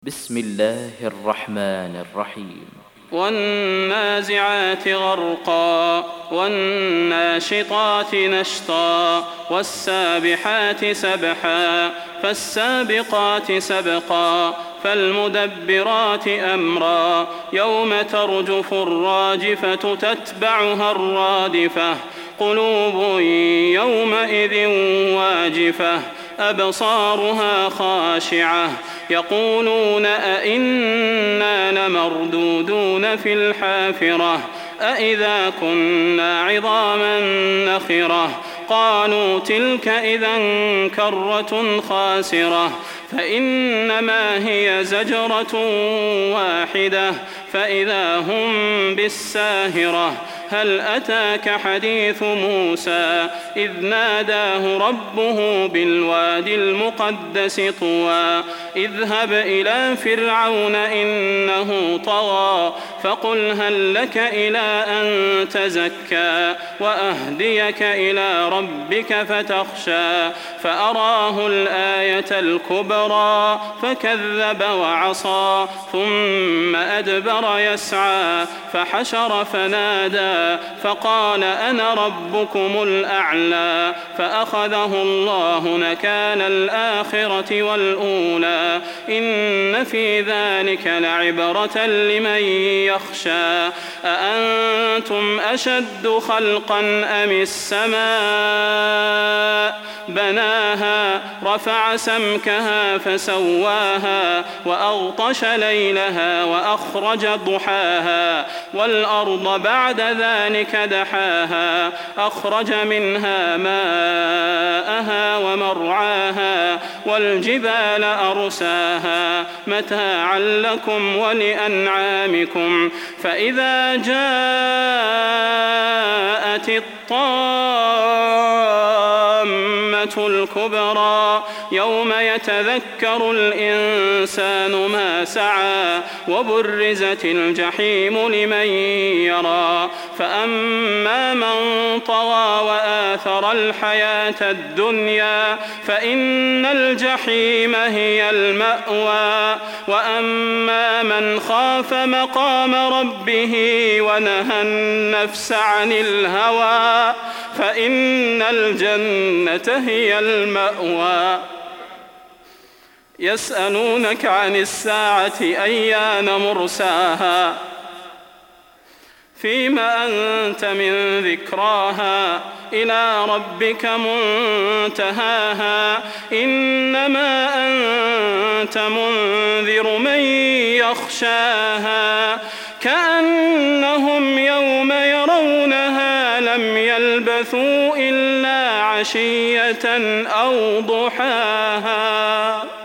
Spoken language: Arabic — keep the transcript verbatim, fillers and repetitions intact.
بسم الله الرحمن الرحيم. والنازعات غرقا والناشطات نشطا والسابحات سبحا فالسابقات سبقا فالمدبرات أمرا يوم ترجف الراجفة تتبعها الرادفة قلوب يومئذ واجفة أبصارها خاشعة يقولون أئنا لمردودون في الحافرة أئذا كنا عظاما نخرة قالوا تلك إذا كرة خاسرة فإنما هي زجرة واحدة فإذا هم بالساهرة هل أتاك حديث موسى إذ ناداه ربه بالوادي المقدس طوى اذهب إلى فرعون إنه طغى فقل هل لك إلى أن تزكى وأهديك إلى ربك فتخشى فأراه الآية الكبرى فكذب وعصى ثم أدبر يسعى فحشر فنادى فقال أنا ربكم الأعلى فأخذه الله نكال الآخرة والأولى إن في ذلك لعبرة لمن يخشى أأنتم أشد خلقا أم السماء بناها رفع سمكها فسواها وأغطش ليلها وأخرج ضحاها والأرض بعد ذلك دحاها أخرج منها ماءها ومرعاها والجبال أرساها متاعا لكم ولأنعامكم فإذا جاءت الطامة الكبرى يوم يتذكر الإنسان ما سعى وبرزت الجحيم لمن يرى فأما من طغى وآثر الحياة الدنيا فإن الجحيم هي المأوى وأما من خاف مقام ربه ونهى النفس عن الهوى فإن الجنة هي المأوى يسألونك عن الساعة أيان مرساها فيما أنت من ذكراها إلى ربك منتهاها إنما أنت منذر من يخشاها كأنهم يوم يرونها لم يلبثوا إلا عشية أو ضحاها.